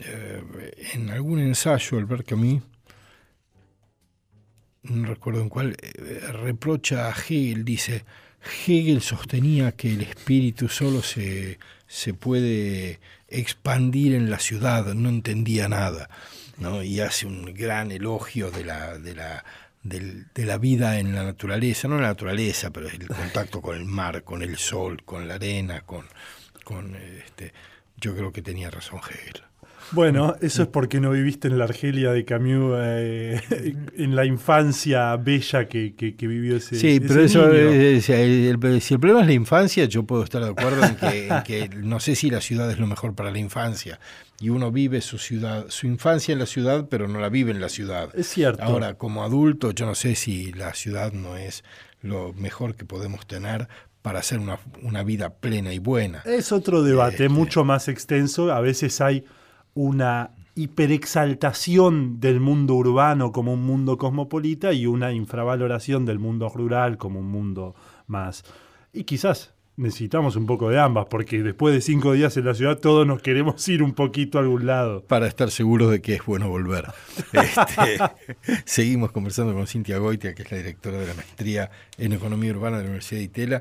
eh, en algún ensayo, Albert Camus, no recuerdo en cuál, eh, reprocha a Hegel, dice, Hegel sostenía que el espíritu solo se, se puede expandir en la ciudad, no entendía nada, ¿no? Y hace un gran elogio de la, de la, de, de la vida en la naturaleza, no en la naturaleza, pero el contacto con el mar, con el sol, con la arena, con, con este, yo creo que tenía razón Hegel. Bueno, eso es porque no viviste en la Argelia de Camus, eh, en la infancia bella que, que, que vivió ese Sí, ese pero eso, niño. eh, si, el, el, si el problema es la infancia, yo puedo estar de acuerdo en que, en que no sé si la ciudad es lo mejor para la infancia. Y uno vive su ciudad, su infancia en la ciudad, pero no la vive en la ciudad. Es cierto. Ahora, como adulto, yo no sé si la ciudad no es lo mejor que podemos tener para hacer una, una vida plena y buena. Es otro debate, Este, mucho más extenso. A veces hay una hiperexaltación del mundo urbano como un mundo cosmopolita y una infravaloración del mundo rural como un mundo más... Y quizás necesitamos un poco de ambas, porque después de cinco días en la ciudad todos nos queremos ir un poquito a algún lado. Para estar seguros de que es bueno volver. Este, seguimos conversando con Cintia Goitia, que es la directora de la maestría en Economía Urbana de la Universidad de Itela.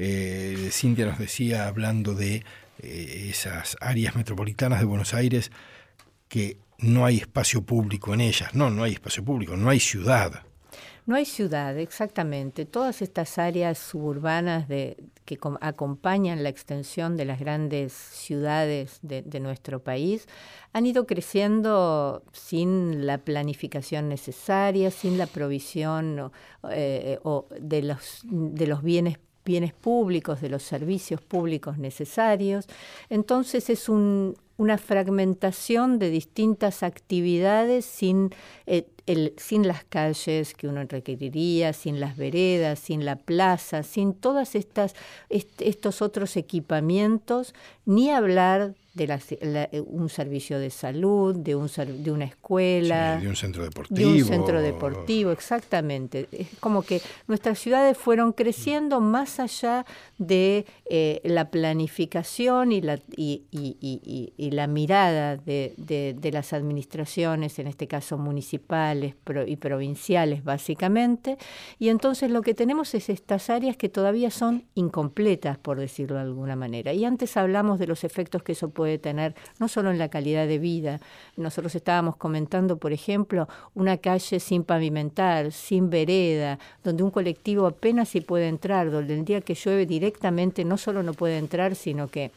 Eh, Cintia nos decía, hablando de eh, esas áreas metropolitanas de Buenos Aires, que no hay espacio público en ellas. No, no hay espacio público, no hay ciudad. No hay ciudad, exactamente. Todas estas áreas suburbanas de, que com- acompañan la extensión de las grandes ciudades de, de nuestro país han ido creciendo sin la planificación necesaria, sin la provisión o, eh, o de los, de los bienes bienes públicos, de los servicios públicos necesarios. Entonces es un, una fragmentación de distintas actividades sin, eh, el, sin las calles que uno requeriría, sin las veredas, sin la plaza, sin todas estas est- estos otros equipamientos, ni hablar de la, la, un servicio de salud, de, un, de una escuela, sí, de un centro deportivo. De un centro deportivo, exactamente. Es como que nuestras ciudades fueron creciendo más allá de eh, la planificación y la, y, y, y, y la mirada de, de, de las administraciones, en este caso municipales pro, y provinciales básicamente, y entonces lo que tenemos es estas áreas que todavía son incompletas, por decirlo de alguna manera. Y antes hablamos de los efectos que eso puede tener, no solo en la calidad de vida. Nosotros estábamos comentando, por ejemplo, una calle sin pavimentar, sin vereda, donde un colectivo apenas si puede entrar, donde el día que llueve directamente no solo no puede entrar, sino que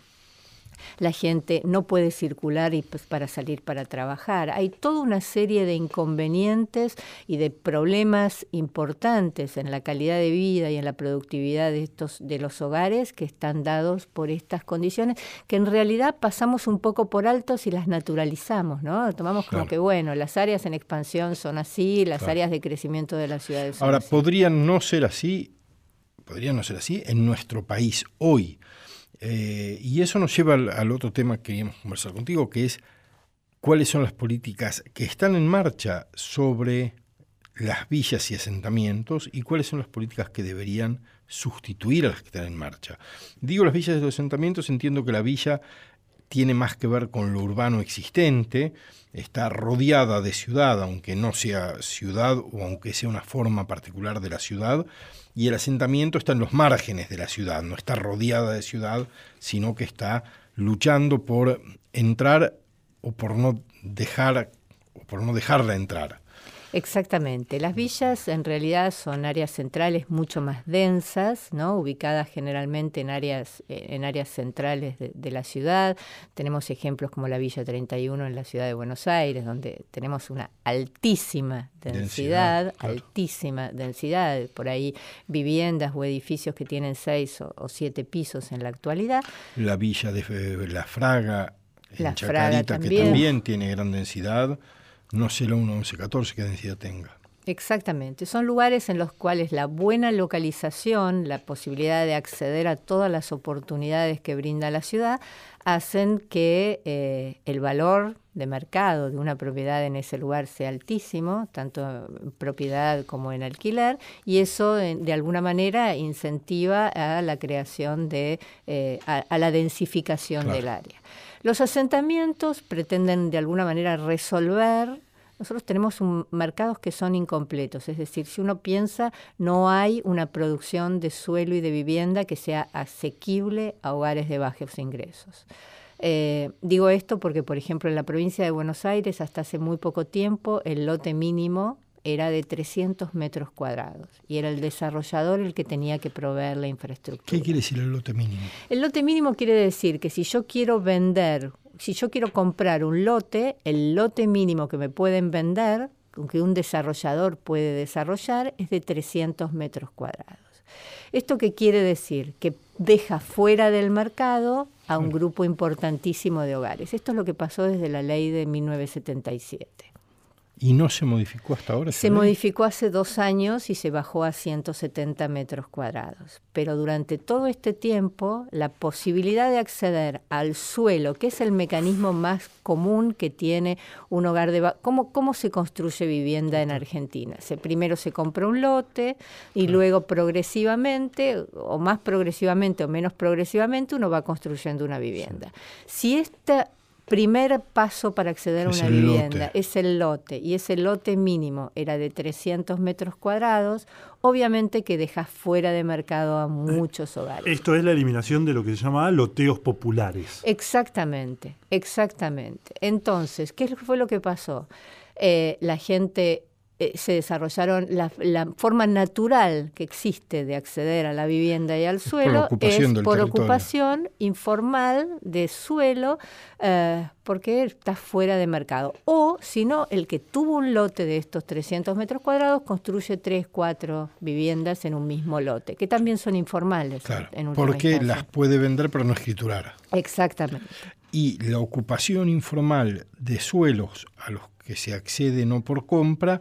la gente no puede circular y, pues, para salir para trabajar. Hay toda una serie de inconvenientes y de problemas importantes en la calidad de vida y en la productividad de estos de los hogares que están dados por estas condiciones, que en realidad pasamos un poco por alto si las naturalizamos, ¿no? Tomamos como claro. que, bueno, las áreas en expansión son así, las claro. áreas de crecimiento de las ciudades son Ahora, así. podrían no ser así, podrían no ser así en nuestro país hoy. Eh, y eso nos lleva al, al otro tema que queríamos conversar contigo, que es cuáles son las políticas que están en marcha sobre las villas y asentamientos y cuáles son las políticas que deberían sustituir a las que están en marcha. Digo las villas y los asentamientos, entiendo que la villa tiene más que ver con lo urbano existente, está rodeada de ciudad, aunque no sea ciudad o aunque sea una forma particular de la ciudad, y el asentamiento está en los márgenes de la ciudad, no está rodeada de ciudad, sino que está luchando por entrar o por no dejar o por no dejarla entrar. Exactamente. Las villas en realidad son áreas centrales mucho más densas, ¿no? Ubicadas generalmente en áreas, en áreas centrales de, de la ciudad. Tenemos ejemplos como la Villa treinta y uno en la ciudad de Buenos Aires, donde tenemos una altísima densidad, densidad claro. altísima densidad. Por ahí viviendas o edificios que tienen seis o, o siete pisos en la actualidad. La Villa de La Fraga, en la Chacarita, Fraga también. que también tiene gran densidad. No sé la uno once catorce qué densidad tenga. Exactamente. Son lugares en los cuales la buena localización, la posibilidad de acceder a todas las oportunidades que brinda la ciudad, hacen que eh, el valor de mercado de una propiedad en ese lugar sea altísimo, tanto en propiedad como en alquiler, y eso de, de alguna manera incentiva a la creación de, eh, a, a la densificación claro. del área. Los asentamientos pretenden de alguna manera resolver nosotros tenemos un, mercados que son incompletos, es decir, si uno piensa, no hay una producción de suelo y de vivienda que sea asequible a hogares de bajos ingresos. Eh, digo esto porque, por ejemplo, en la provincia de Buenos Aires, hasta hace muy poco tiempo, el lote mínimo era de trescientos metros cuadrados y era el desarrollador el que tenía que proveer la infraestructura. ¿Qué quiere decir el lote mínimo? El lote mínimo quiere decir que si yo quiero vender, si yo quiero comprar un lote, el lote mínimo que me pueden vender, que un desarrollador puede desarrollar, es de trescientos metros cuadrados. ¿Esto qué quiere decir? Que deja fuera del mercado a un grupo importantísimo de hogares. Esto es lo que pasó desde la ley de mil novecientos setenta y siete. ¿Y no se modificó hasta ahora? Se modificó hace dos años y se bajó a ciento setenta metros cuadrados. Pero durante todo este tiempo, la posibilidad de acceder al suelo, que es el mecanismo más común que tiene un hogar de... ¿Cómo, cómo se construye vivienda en Argentina? Se, primero se compra un lote y luego progresivamente, o más progresivamente o menos progresivamente, uno va construyendo una vivienda. Si esta... primer paso para acceder a una vivienda es el lote, y ese lote mínimo era de trescientos metros cuadrados, obviamente que deja fuera de mercado a muchos hogares. Esto es la eliminación de lo que se llama loteos populares. Exactamente, exactamente. Entonces, ¿qué fue lo que pasó? Eh, la gente... se desarrollaron, la, la forma natural que existe de acceder a la vivienda y al suelo por es por territorio. ocupación informal de suelo, eh, porque está fuera de mercado. O, si no, el que tuvo un lote de estos trescientos metros cuadrados construye tres, cuatro viviendas en un mismo lote, que también son informales. Claro, en última porque instancia. las puede vender pero no escriturar. Exactamente. Y la ocupación informal de suelos a los que se accede no por compra,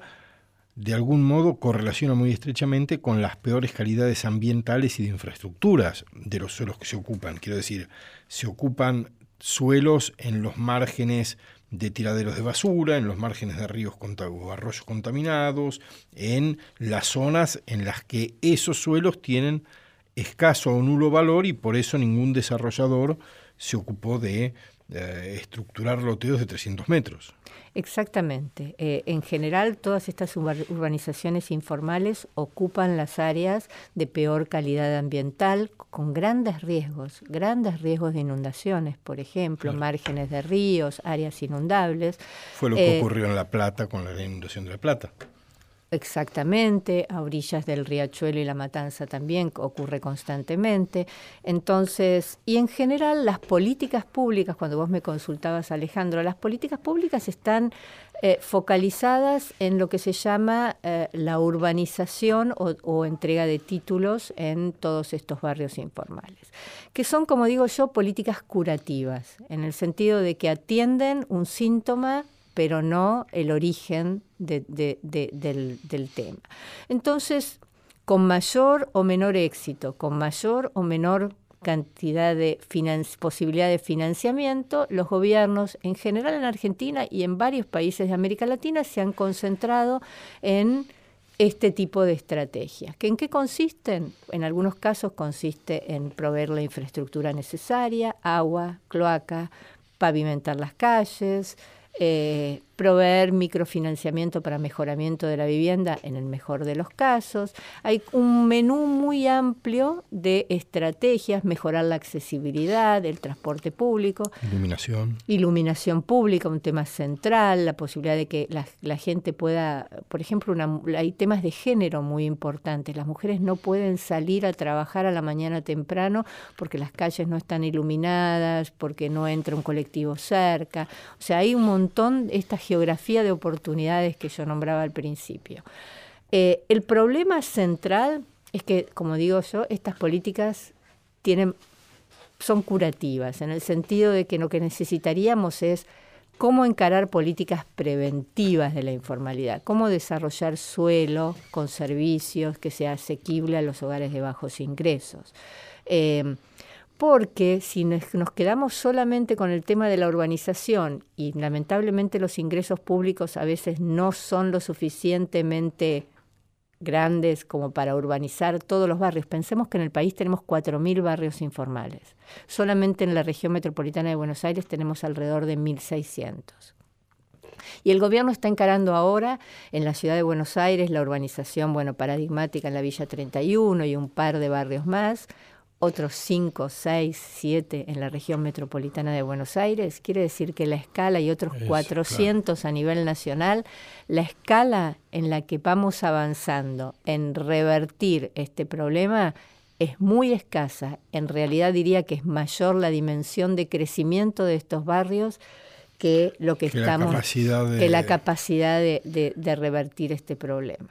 de algún modo correlaciona muy estrechamente con las peores calidades ambientales y de infraestructuras de los suelos que se ocupan. Quiero decir, se ocupan suelos en los márgenes de tiraderos de basura, en los márgenes de ríos o arroyos contaminados, en las zonas en las que esos suelos tienen escaso o nulo valor y por eso ningún desarrollador se ocupó de eh, estructurar loteos de trescientos metros. Exactamente. Eh, en general, todas estas urbanizaciones informales ocupan las áreas de peor calidad ambiental, con grandes riesgos, grandes riesgos de inundaciones, por ejemplo, claro. Márgenes de ríos, áreas inundables. Fue lo que eh, ocurrió en La Plata con la inundación de La Plata. Exactamente, a orillas del Riachuelo y La Matanza también ocurre constantemente. Entonces, y en general las políticas públicas, cuando vos me consultabas, Alejandro, las políticas públicas están eh, focalizadas en lo que se llama eh, la urbanización o, o entrega de títulos en todos estos barrios informales, que son, como digo yo, políticas curativas, en el sentido de que atienden un síntoma pero no el origen de, de, de, del, del tema. Entonces, con mayor o menor éxito, con mayor o menor cantidad de financi- posibilidad de financiamiento, los gobiernos, en general en Argentina y en varios países de América Latina, se han concentrado en este tipo de estrategias. ¿Que ¿En qué consisten? En algunos casos consiste en proveer la infraestructura necesaria, agua, cloaca, pavimentar las calles, Eh, proveer microfinanciamiento para mejoramiento de la vivienda en el mejor de los casos. Hay un menú muy amplio de estrategias, mejorar la accesibilidad, el transporte público. Iluminación. Iluminación pública, un tema central, la posibilidad de que la, la gente pueda, por ejemplo, una, hay temas de género muy importantes. Las mujeres no pueden salir a trabajar a la mañana temprano porque las calles no están iluminadas, porque no entra un colectivo cerca. O sea, hay un montón de esta geografía de oportunidades que yo nombraba al principio. Eh, el problema central es que, como digo yo, estas políticas tienen, son curativas, en el sentido de que lo que necesitaríamos es cómo encarar políticas preventivas de la informalidad, cómo desarrollar suelo con servicios que sea asequible a los hogares de bajos ingresos. Eh, Porque si nos quedamos solamente con el tema de la urbanización y lamentablemente los ingresos públicos a veces no son lo suficientemente grandes como para urbanizar todos los barrios. Pensemos que en el país tenemos cuatro mil barrios informales. Solamente en la región metropolitana de Buenos Aires tenemos alrededor de mil seiscientos. Y el gobierno está encarando ahora en la ciudad de Buenos Aires la urbanización, bueno, paradigmática en la Villa treinta y uno y un par de barrios más, otros cinco, seis, siete en la región metropolitana de Buenos Aires. Quiere decir que la escala y otros Eso, cuatrocientos claro. a nivel nacional, la escala en la que vamos avanzando en revertir este problema es muy escasa. En realidad diría que es mayor la dimensión de crecimiento de estos barrios que lo que, que estamos, la capacidad de, que la capacidad de, de, de revertir este problema.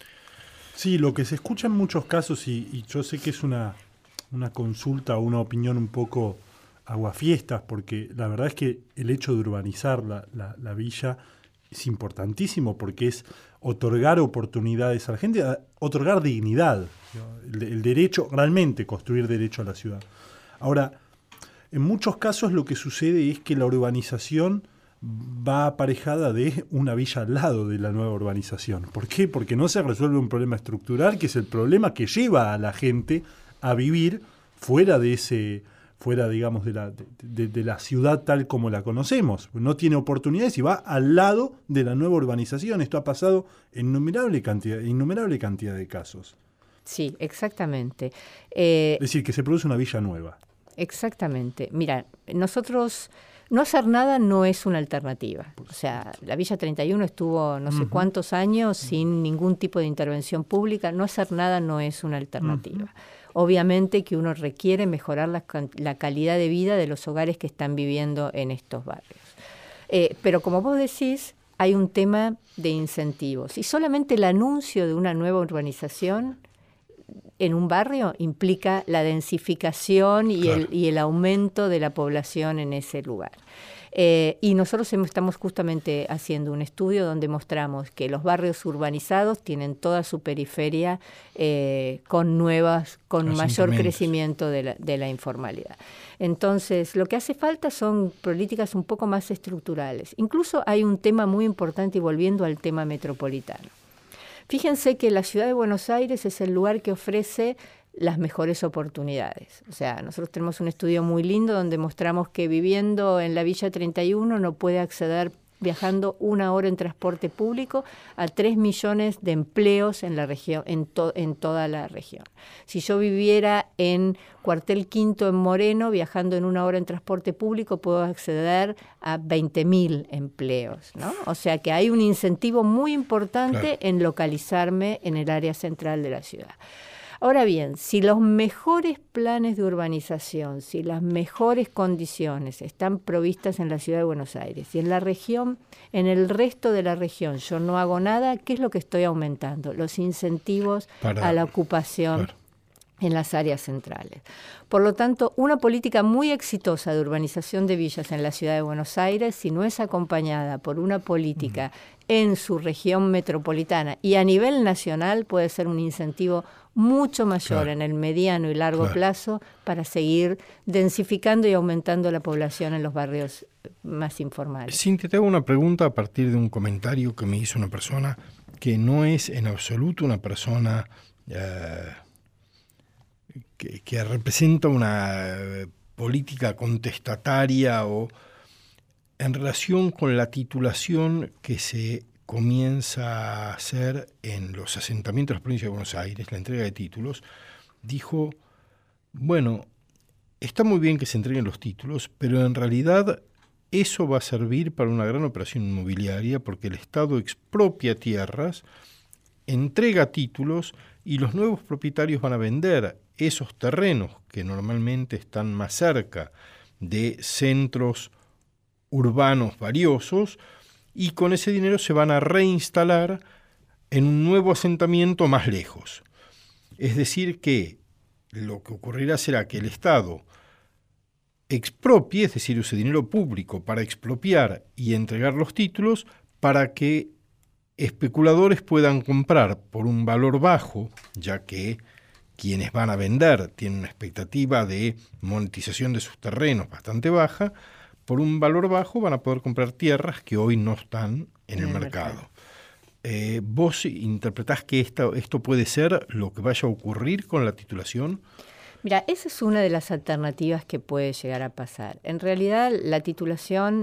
Sí, lo que se escucha en muchos casos, y, y yo sé que es una, una consulta o una opinión un poco aguafiestas, porque la verdad es que el hecho de urbanizar la, la, la villa es importantísimo, porque es otorgar oportunidades a la gente, otorgar dignidad, el, el derecho, realmente construir derecho a la ciudad. Ahora, en muchos casos lo que sucede es que la urbanización va aparejada de una villa al lado de la nueva urbanización. ¿Por qué? Porque no se resuelve un problema estructural, que es el problema que lleva a la gente a vivir fuera de ese, fuera, digamos, de la, de, de la ciudad tal como la conocemos. No tiene oportunidades y va al lado de la nueva urbanización. Esto ha pasado en innumerable cantidad, innumerable cantidad de casos. Sí, exactamente. Eh, es decir, que se produce una villa nueva. Exactamente. Mira, nosotros... No hacer nada no es una alternativa. O sea, la Villa treinta y uno estuvo no sé uh-huh. cuántos años sin ningún tipo de intervención pública. No hacer nada no es una alternativa. Uh-huh. Obviamente que uno requiere mejorar la, la calidad de vida de los hogares que están viviendo en estos barrios. Eh, pero como vos decís, hay un tema de incentivos. Y solamente el anuncio de una nueva urbanización en un barrio implica la densificación y, claro. el, y el aumento de la población en ese lugar. Eh, y nosotros estamos justamente haciendo un estudio donde mostramos que los barrios urbanizados tienen toda su periferia eh, con nuevas, con mayor crecimiento de la, de la informalidad. Entonces, lo que hace falta son políticas un poco más estructurales. Incluso hay un tema muy importante, y volviendo al tema metropolitano. Fíjense que la ciudad de Buenos Aires es el lugar que ofrece las mejores oportunidades. O sea, nosotros tenemos un estudio muy lindo donde mostramos que viviendo en la Villa treinta y uno no puede acceder, viajando una hora en transporte público, a tres millones de empleos en la región, en, to, en toda la región. Si yo viviera en Cuartel Quinto en Moreno, viajando en una hora en transporte público, puedo acceder a veinte mil empleos, ¿no? O sea que hay un incentivo muy importante claro. en localizarme en el área central de la ciudad. Ahora bien, si los mejores planes de urbanización, si las mejores condiciones están provistas en la ciudad de Buenos Aires y en la región, en el resto de la región yo no hago nada, ¿qué es lo que estoy aumentando? Los incentivos Para, a la ocupación claro. en las áreas centrales. Por lo tanto, una política muy exitosa de urbanización de villas en la ciudad de Buenos Aires, si no es acompañada por una política uh-huh. en su región metropolitana y a nivel nacional, puede ser un incentivo mucho mayor claro. en el mediano y largo claro. plazo para seguir densificando y aumentando la población en los barrios más informales. Cintia, te hago una pregunta a partir de un comentario que me hizo una persona que no es en absoluto una persona eh, que, que representa una política contestataria o en relación con la titulación que se comienza a hacer en los asentamientos de la provincia de Buenos Aires, la entrega de títulos, dijo, bueno, está muy bien que se entreguen los títulos, pero en realidad eso va a servir para una gran operación inmobiliaria porque el Estado expropia tierras, entrega títulos y los nuevos propietarios van a vender esos terrenos que normalmente están más cerca de centros urbanos valiosos, y con ese dinero se van a reinstalar en un nuevo asentamiento más lejos. Es decir, que lo que ocurrirá será que el Estado expropie, es decir, use dinero público para expropiar y entregar los títulos para que especuladores puedan comprar por un valor bajo, ya que quienes van a vender tienen una expectativa de monetización de sus terrenos bastante baja, por un valor bajo van a poder comprar tierras que hoy no están en el, el mercado. mercado. Eh, ¿Vos interpretás que esto, esto puede ser lo que vaya a ocurrir con la titulación? Mira, esa es una de las alternativas que puede llegar a pasar. En realidad, la titulación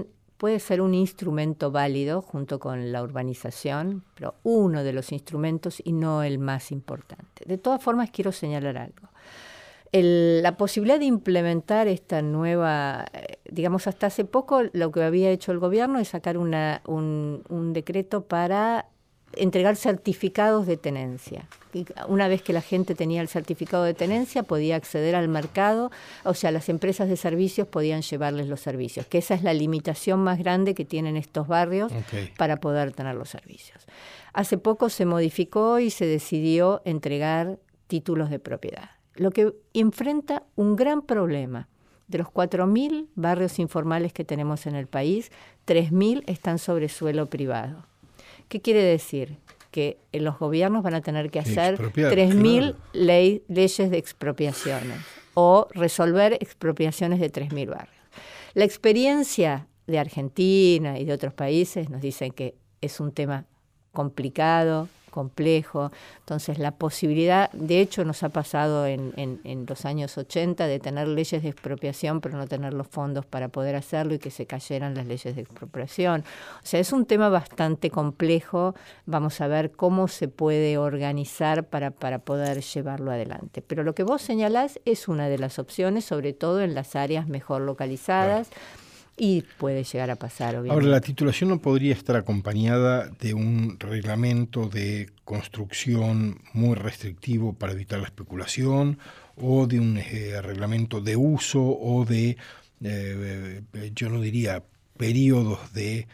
puede ser un instrumento válido junto con la urbanización, pero uno de los instrumentos y no el más importante. De todas formas, quiero señalar algo. El, la posibilidad de implementar esta nueva, digamos, hasta hace poco lo que había hecho el gobierno es sacar una, un, un decreto para entregar certificados de tenencia. Y una vez que la gente tenía el certificado de tenencia, podía acceder al mercado, o sea, las empresas de servicios podían llevarles los servicios, que esa es la limitación más grande que tienen estos barrios okay. para poder tener los servicios. Hace poco se modificó y se decidió entregar títulos de propiedad, lo que enfrenta un gran problema. De los cuatro mil barrios informales que tenemos en el país, tres mil están sobre suelo privado. ¿Qué quiere decir? Que los gobiernos van a tener que hacer tres mil claro. ley, leyes de expropiaciones o resolver expropiaciones de tres mil barrios. La experiencia de Argentina y de otros países nos dicen que es un tema complicado, complejo. Entonces, la posibilidad, de hecho, nos ha pasado en, en, en los años ochenta de tener leyes de expropiación, pero no tener los fondos para poder hacerlo y que se cayeran las leyes de expropiación. O sea, es un tema bastante complejo. Vamos a ver cómo se puede organizar para, para poder llevarlo adelante. Pero lo que vos señalás es una de las opciones, sobre todo en las áreas mejor localizadas. Claro. Y puede llegar a pasar, obviamente. Ahora, la titulación no podría estar acompañada de un reglamento de construcción muy restrictivo para evitar la especulación, o de un eh, reglamento de uso, o de, eh, yo no diría, periodos de,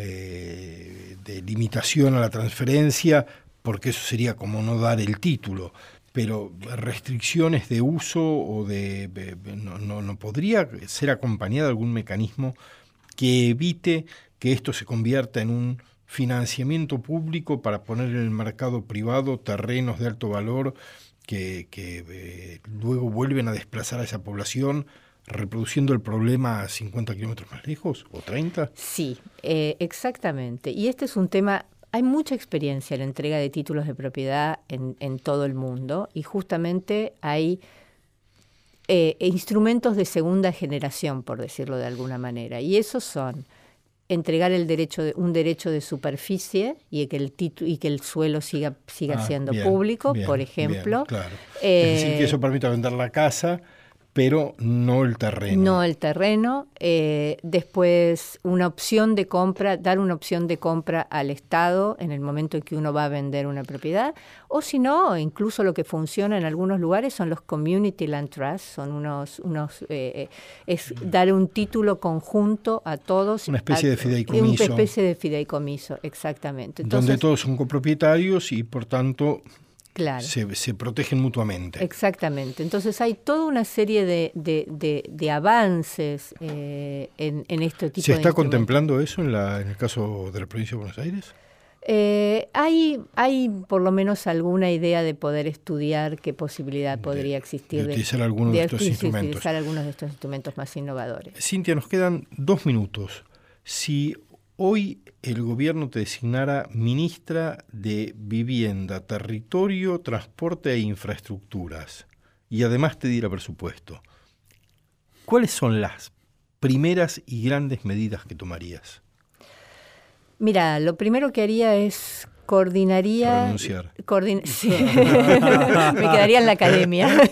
eh, de limitación a la transferencia, porque eso sería como no dar el título. Pero restricciones de uso o de, de no, no, no podría ser acompañada de algún mecanismo que evite que esto se convierta en un financiamiento público para poner en el mercado privado terrenos de alto valor que, que eh, luego vuelven a desplazar a esa población, reproduciendo el problema a cincuenta kilómetros más lejos o treinta. Sí, eh, exactamente. Y este es un tema. Hay mucha experiencia en la entrega de títulos de propiedad en, en todo el mundo y justamente hay eh, instrumentos de segunda generación, por decirlo de alguna manera. Y esos son entregar el derecho de, un derecho de superficie y que el titu- y que el suelo siga, siga ah, siendo bien, público, bien, por ejemplo. Bien, claro. Eh, es decir, que eso permita vender la casa, pero no el terreno. No el terreno. Eh, después, una opción de compra, dar una opción de compra al Estado en el momento en que uno va a vender una propiedad. O si no, incluso lo que funciona en algunos lugares son los Community Land Trusts, son unos, unos eh, es dar un título conjunto a todos. Una especie a, de fideicomiso. Una especie de fideicomiso, exactamente. Entonces, donde todos son copropietarios y, por tanto, claro. se, se protegen mutuamente. Exactamente. Entonces hay toda una serie de, de, de, de avances eh, en, en este tipo de ¿Se está contemplando eso en, la, en el caso de la provincia de Buenos Aires? Eh, hay, hay por lo menos alguna idea de poder estudiar qué posibilidad de, podría existir de utilizar de, algunos de, de estos instrumentos. utilizar algunos de estos instrumentos más innovadores. Cintia, nos quedan dos minutos. Si hoy el gobierno te designara ministra de Vivienda, Territorio, Transporte e Infraestructuras, y además te diera presupuesto, ¿cuáles son las primeras y grandes medidas que tomarías? Mira, lo primero que haría es coordinaría... Renunciar. Coordin- sí. Me quedaría en la academia.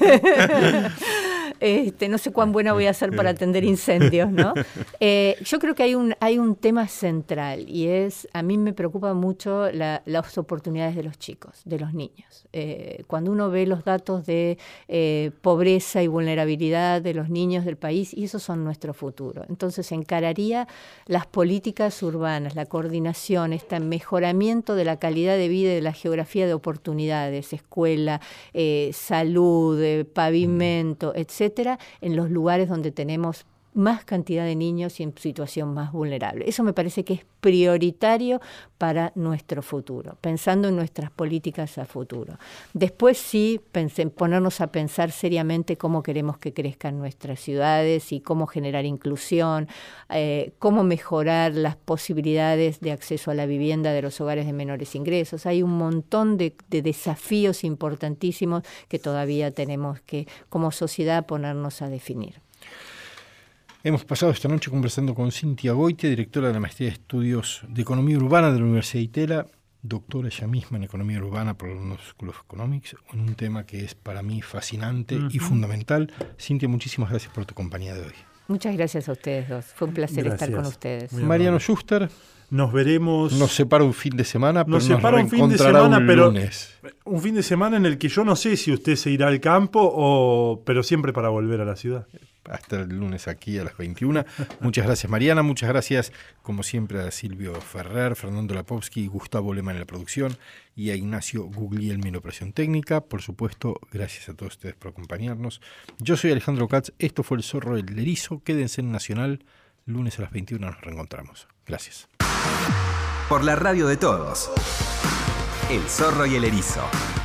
Este, no sé cuán buena voy a ser para atender incendios, ¿no? Eh, yo creo que hay un, hay un tema central y es, a mí me preocupa mucho la, las oportunidades de los chicos, de los niños. Eh, cuando uno ve los datos de eh, pobreza y vulnerabilidad de los niños del país, y esos son nuestro futuro. Entonces encararía las políticas urbanas, la coordinación, este mejoramiento de la calidad de vida y de la geografía de oportunidades, escuela, eh, salud, eh, pavimento, etcétera, en los lugares donde tenemos más cantidad de niños y en situación más vulnerable. Eso me parece que es prioritario para nuestro futuro, pensando en nuestras políticas a futuro. Después sí, pensé en ponernos a pensar seriamente cómo queremos que crezcan nuestras ciudades y cómo generar inclusión, eh, cómo mejorar las posibilidades de acceso a la vivienda de los hogares de menores ingresos. Hay un montón de, de desafíos importantísimos que todavía tenemos que, como sociedad, ponernos a definir. Hemos pasado esta noche conversando con Cintia Goitia, directora de la Maestría de Estudios de Economía Urbana de la Universidad de Itela, doctora ella misma en Economía Urbana por la London School of Economics, en un tema que es para mí fascinante uh-huh. y fundamental. Cintia, muchísimas gracias por tu compañía de hoy. Muchas gracias a ustedes dos. Fue un placer gracias. estar con ustedes. Mariano Schuster. Nos veremos. Nos separa un fin de semana, pero nos, nos separa un fin de semana, un pero lunes. Un fin de semana en el que yo no sé si usted se irá al campo o, pero siempre para volver a la ciudad. Hasta el lunes aquí a las veintiuna. Muchas gracias, Mariana. Muchas gracias, como siempre, a Silvio Ferrer, Fernando Lapowski, Gustavo Lema en la producción y a Ignacio Guglielmi en la operación técnica. Por supuesto, gracias a todos ustedes por acompañarnos. Yo soy Alejandro Katz. Esto fue El Zorro y el Erizo. Quédense en Nacional. Lunes a las veintiuna nos reencontramos. Gracias. Por la radio de todos. El Zorro y el Erizo.